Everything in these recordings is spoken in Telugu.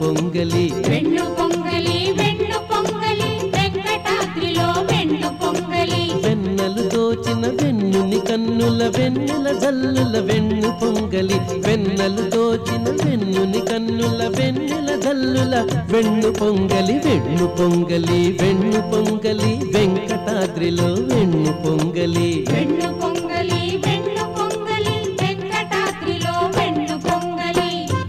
పొంగలి వెన్ను పొంగలి వెన్ను పొంగలి వెంకటాద్రిలో వెన్ను పొంగలి వెన్నెలు దోచిన వెన్నుని కన్నుల వెన్నెల జల్లుల వెన్ను పొంగలి వెన్నెలు దోచిన వెన్నుని కన్నుల వెన్నెల జల్లుల వెన్ను పొంగలి వెన్ను పొంగలి వెన్ను పొంగలి వెంకటాద్రిలో వెన్ను పొంగలి వెన్ను పొంగలి వెన్ను పొంగలి వెంకటాద్రిలో వెన్ను పొంగలి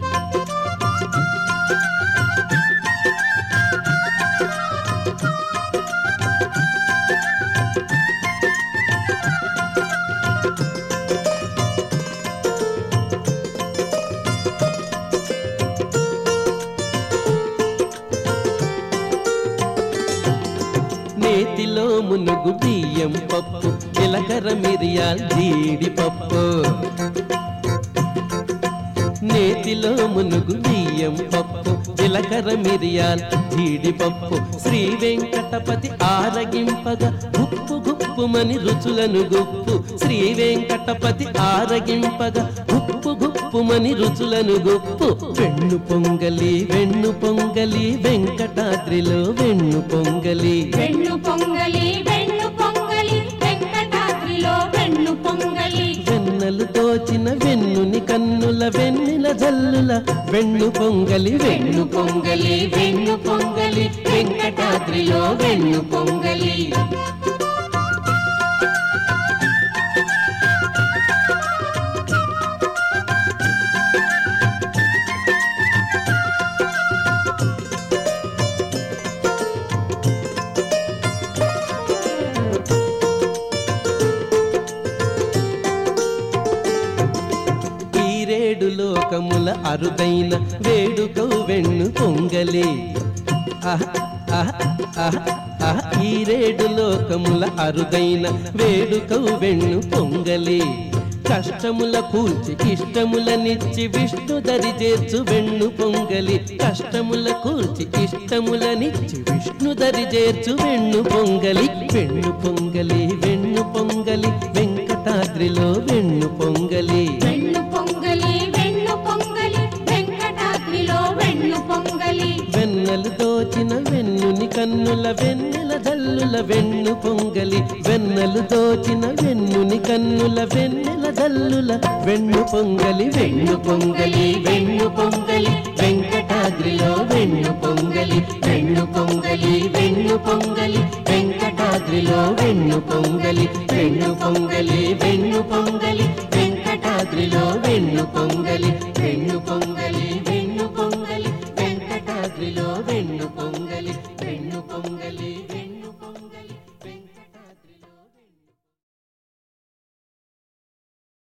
నేతిలో మునుగు బియ్యం పప్పు జీలకర్ర మిరియాల్ జీడిపప్పు నేతిలో మునుగు బియ్యం పప్పు జీలకర్ర మిరియాల్ జీడిపప్పు శ్రీ వెంకటపతి ఆరగింపగా గుప్పు గుప్పుమని రుచులను గుప్పు శ్రీ వెంకటపతి ఆరగింపగా గుప్పు గుప్పుమని రుచులను గుప్పు వెన్ను పొంగలి వెన్ను పొంగలి వెంకటాద్రిలో వెన్ను పొంగలి వెన్ను పొంగలి వెన్ను పొంగలి వెంకటాద్రిలో వెన్ను పొంగలి వెన్నెలు దోచిన వెన్నుని కన్నుల వెన్నెల జల్లుల వెన్ను పొంగలి వెన్ను పొంగలి వెన్ను పొంగలి వెంకటాద్రిలో వెన్ను పొంగలి ఈరేడు లోకముల అరుదైన వేడుకవు వెన్ను పొంగలి ఈరేడు లోకముల అరుదైన వేడుకవు వెన్ను పొంగలి కష్టముల కూల్చి ఇష్టములనిచ్చి విష్ణు దరి చేర్చు వెన్ను పొంగలి కష్టముల కూల్చి ఇష్టములనిచ్చి విష్ణు దరి చేర్చు వెన్ను పొంగలి వెన్ను పొంగలి వెన్ను పొంగలి వెంకటాద్రిలో వెన్ను పొంగలి వెన్ను పొంగలి వెన్ను పొంగలి వెంకటాద్రిలో వెన్ను పొంగలి వెన్నెలు దోచిన వెన్నుని కన్నుల వెన్నెల జల్లుల వెన్ను పొంగలి వెన్నెలు దోచిన వెన్నుని కన్నుల వెన్నెల జల్లుల వెన్ను పొంగలి వెన్ను పొంగలి వెన్ను పొంగలి వెంకటాద్రిలో వెన్ను పొంగలి వెన్ను పొంగలి వెన్ను పొంగలి వెంకటాద్రిలో వెన్ను పొంగలి వెన్ను పొంగలి వెన్ను పొంగలి వెంకటాద్రిలో వెన్ను పొంగలి వెన్ను పొంగలి వెన్ను పొంగలి వెంకటాద్రిలో వెన్ను పొంగలి